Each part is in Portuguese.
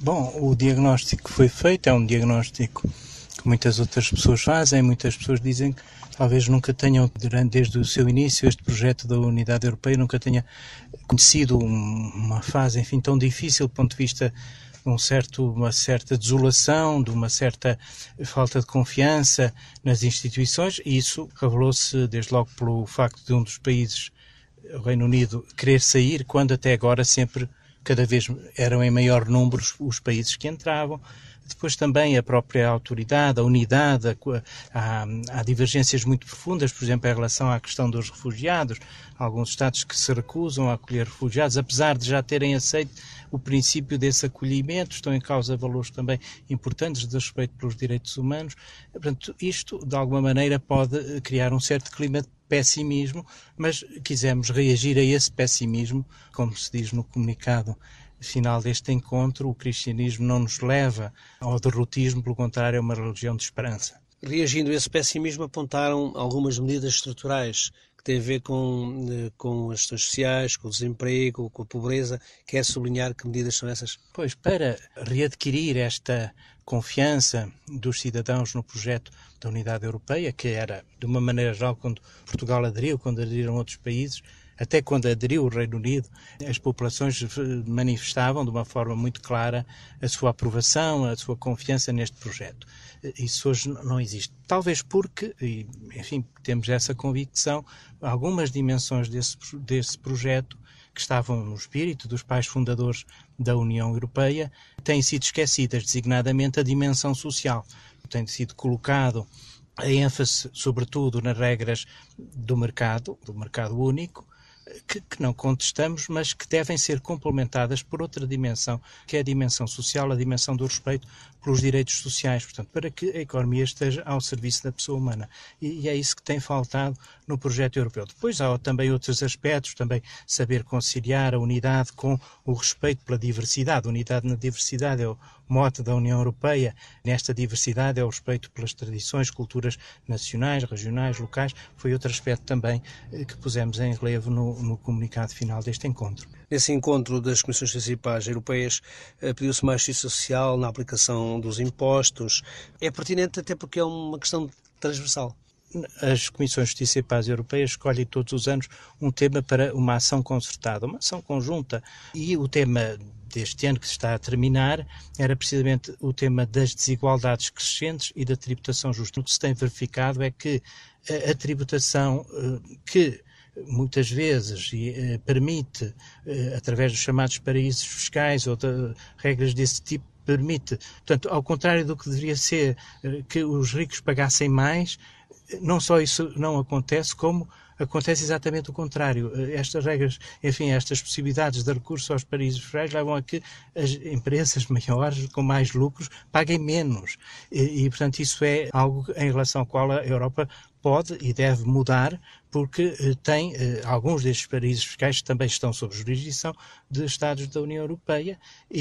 Bom, o diagnóstico que foi feito é um diagnóstico que muitas outras pessoas fazem. Muitas pessoas dizem que talvez nunca tenham, desde o seu início, este projeto da Unidade Europeia nunca tenha conhecido uma fase, enfim, tão difícil do ponto de vista de uma certa desolação, de uma certa falta de confiança nas instituições, e isso revelou-se desde logo pelo facto de um dos países, o Reino Unido, querer sair, quando até agora sempre, cada vez eram em maior número os países que entravam. Depois também a própria autoridade, a unidade, há divergências muito profundas, por exemplo, em relação à questão dos refugiados. Alguns Estados que se recusam a acolher refugiados, apesar de já terem aceito o princípio desse acolhimento, estão em causa valores também importantes de respeito pelos direitos humanos. Portanto, isto, de alguma maneira, pode criar um certo clima de pessimismo, mas quisemos reagir a esse pessimismo, como se diz no comunicado final deste encontro. O cristianismo não nos leva ao derrotismo, pelo contrário, é uma religião de esperança. Reagindo a esse pessimismo, apontaram algumas medidas estruturais que têm a ver com as questões sociais, com o desemprego, com a pobreza. Quer sublinhar que medidas são essas? Pois, para readquirir esta confiança dos cidadãos no projeto da Unidade Europeia, que era, de uma maneira geral, quando Portugal aderiu, quando aderiram outros países, até quando aderiu o Reino Unido, as populações manifestavam de uma forma muito clara a sua aprovação, a sua confiança neste projeto. Isso hoje não existe. Talvez porque, enfim, temos essa convicção, algumas dimensões desse projeto que estavam no espírito dos pais fundadores da União Europeia têm sido esquecidas, designadamente a dimensão social. Tem sido colocado a ênfase, sobretudo, nas regras do mercado único, que não contestamos, mas que devem ser complementadas por outra dimensão, que é a dimensão social, a dimensão do respeito pelos direitos sociais, portanto, para que a economia esteja ao serviço da pessoa humana. E é isso que tem faltado no projeto europeu. Depois há também outros aspectos, também saber conciliar a unidade com o respeito pela diversidade. Unidade na diversidade é o mote da União Europeia. Nesta diversidade é o respeito pelas tradições, culturas nacionais, regionais, locais. Foi outro aspecto também que pusemos em relevo no comunicado final deste encontro. Nesse encontro das Comissões Municipais Europeias pediu-se mais justiça social na aplicação dos impostos. É pertinente até porque é uma questão transversal. As Comissões Justiça e Paz Europeias escolhem todos os anos um tema para uma ação concertada, uma ação conjunta. E o tema deste ano que se está a terminar era precisamente o tema das desigualdades crescentes e da tributação justa. O que se tem verificado é que a tributação que muitas vezes permite, através dos chamados paraísos fiscais ou de regras desse tipo, permite, portanto, ao contrário do que deveria ser, que os ricos pagassem mais, não só isso não acontece, como acontece exatamente o contrário. Estas regras, enfim, estas possibilidades de recurso aos paraísos fiscais levam a que as empresas maiores, com mais lucros, paguem menos. Portanto, isso é algo em relação ao qual a Europa pode e deve mudar, porque tem alguns destes paraísos fiscais que também estão sob jurisdição de Estados da União Europeia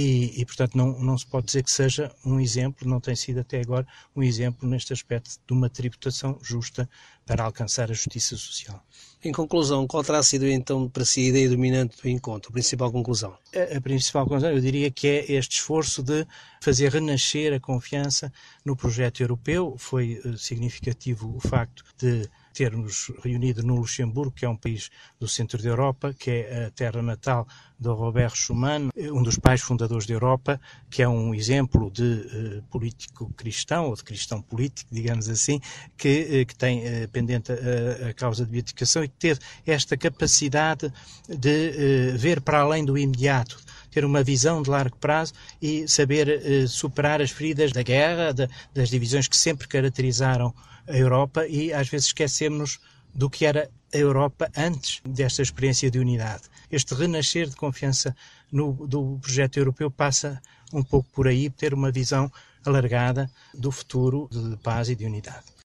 e portanto, não se pode dizer que seja um exemplo, não tem sido até agora um exemplo neste aspecto de uma tributação justa para alcançar a justiça social. Em conclusão, qual terá sido então para si a ideia dominante do encontro, a principal conclusão? A principal conclusão, eu diria que é este esforço de fazer renascer a confiança no projeto europeu. Foi significativo o facto de termos reunido no Luxemburgo, que é um país do centro da Europa, que é a terra natal de Robert Schuman, um dos pais fundadores da Europa, que é um exemplo de político cristão, ou de cristão político, digamos assim, que tem pendente a causa de beatificação e que teve esta capacidade de ver para além do imediato, ter uma visão de largo prazo e saber superar as feridas da guerra, das divisões que sempre caracterizaram a Europa, e às vezes esquecemos do que era a Europa antes desta experiência de unidade. Este renascer de confiança do projeto europeu passa um pouco por aí, ter uma visão alargada do futuro de paz e de unidade.